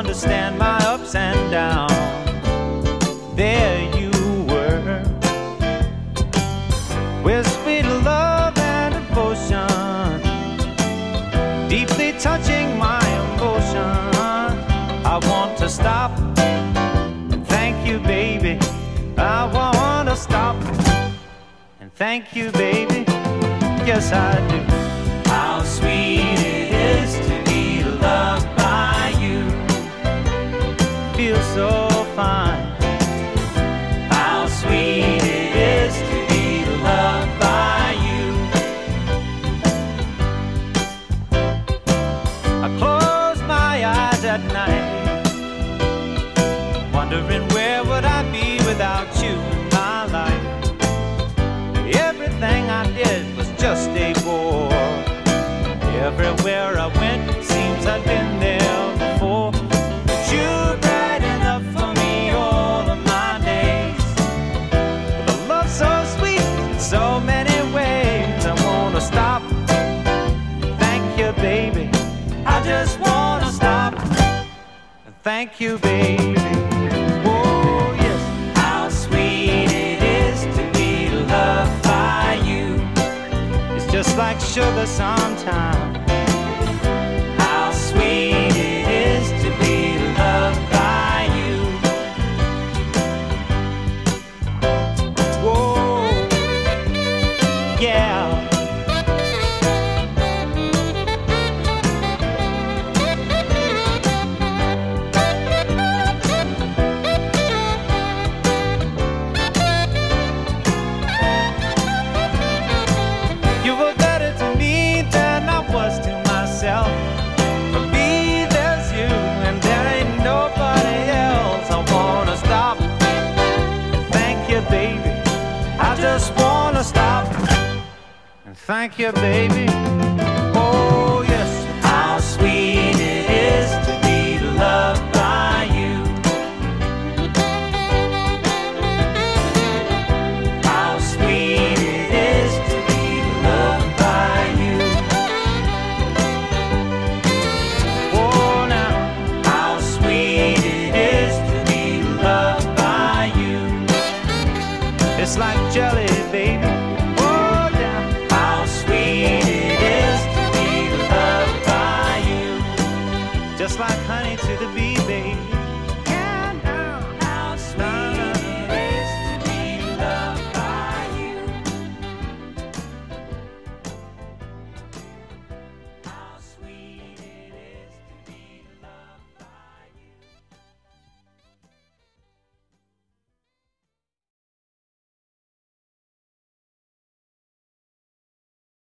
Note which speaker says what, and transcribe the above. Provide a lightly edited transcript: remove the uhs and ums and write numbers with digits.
Speaker 1: understand my ups and downs. There you were, with sweet love and devotion, deeply touching my emotion. I want to stop and thank you, baby. I want to stop and thank you, baby. Yes, I do. How sweet it is to be loved by you. Feels so fine. How sweet it is to be loved by you. I close my eyes at night, wondering where would I be without you in my life. Everything I did was just a bore. Everywhere I went, it seems I've been there before. But you're bright enough for me all of my days. With a love so sweet in so many ways. I wanna stop, thank you, baby. I just wanna stop, thank you, baby. Oh yes. How sweet it is to be loved by you. It's just like sugar sometimes. How sweet it is to be loved by you. Whoa, yeah. You were better to me than I was to myself. For me, there's you, and there ain't nobody else. I wanna stop and thank you, baby. I just wanna stop and thank you, baby.